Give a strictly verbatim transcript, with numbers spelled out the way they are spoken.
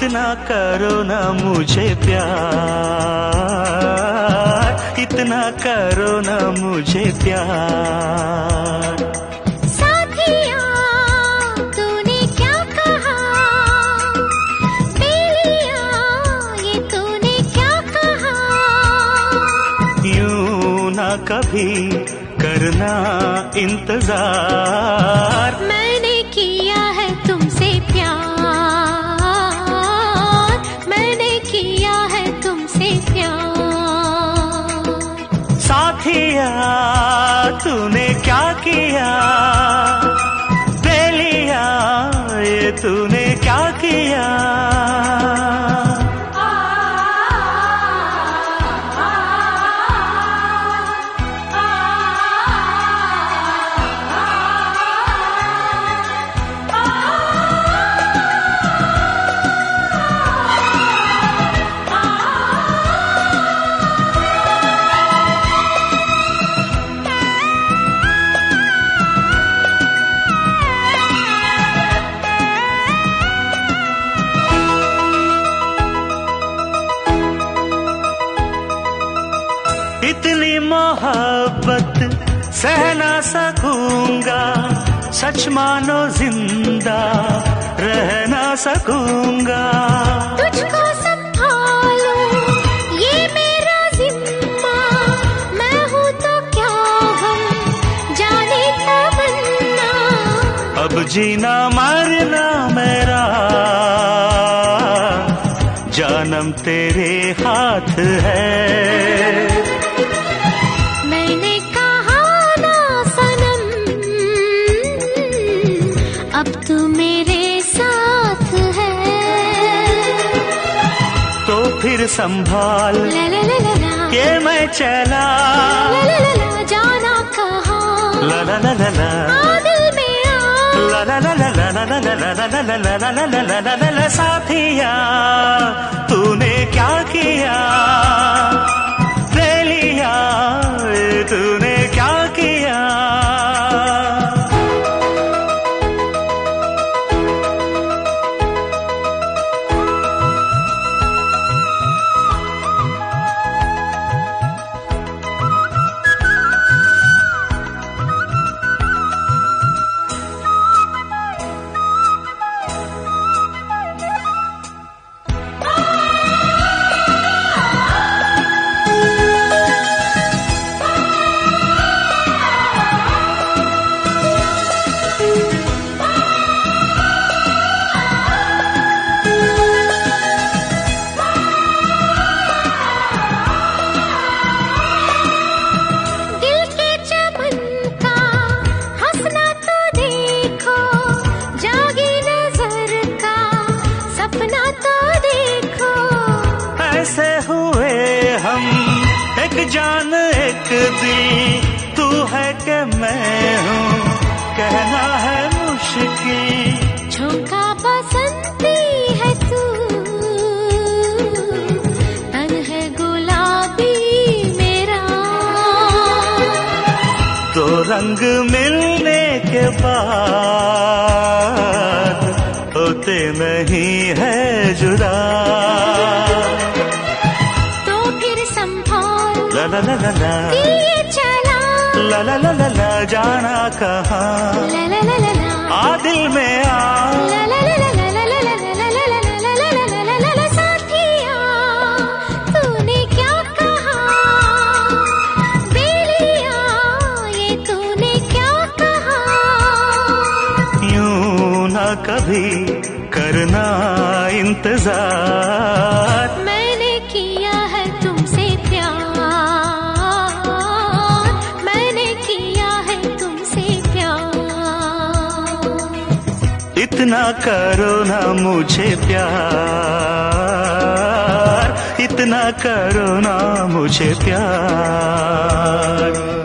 इतना करो ना मुझे प्यार, इतना करो ना मुझे प्यार। साथिया तूने क्या कहा, बेलिया ये तूने क्या कहा। यूं ना कभी करना इंतजार, मैंने किया है तुमसे प्यार, मैंने किया है तुमसे प्यार। साथिया तूने क्या किया, बेलिया ये तूने क्या किया। इतनी मोहब्बत सह ना सकूंगा, सच मानो जिंदा रह ना सकूंगा। तुझको संभालो ये मेरा जिम्मा, मैं हूँ तो क्या हम जाने तमन्ना। अब जीना मरना मेरा जानम तेरे हाथ है। मैंने कहा ना सनम, अब तू मेरे साथ है। तो फिर संभाल ला ला ला ला ला, के मैं चला, ला ला ला ला, जाना कहाँ, ला ला ला ला ला, आ दिल में आ, ला ला ला ला ला ला ला ला ला ला ला ला ला ला ला ला ला। साथिया तूने क्या किया, बेलिया तूने क्या किया। ऐसे हुए हम एक जान एक दिल, तू है कि मैं हूँ कहना है मुश्किल। झोंका बसंती है तू, तन है गुलाबी मेरा। दो रंग मिलने के बाद होते नहीं है जुदा। ला ला ला ला ला, ये चला, ला ला ला ला ला, जाना कहाँ, ला ला ला ला ला, आ दिल में आ, ला ला ला ला ला ला ला ला ला ला ला ला ला ला ला। साथिया तूने क्या कहा, बेलिया ये तूने क्या कहा। यूं ना कभी करना इंतजार, मैंने किया है तुमसे प्यार, मैंने किया है तुमसे प्यार। इतना करो ना मुझे प्यार, इतना करो ना मुझे प्यार।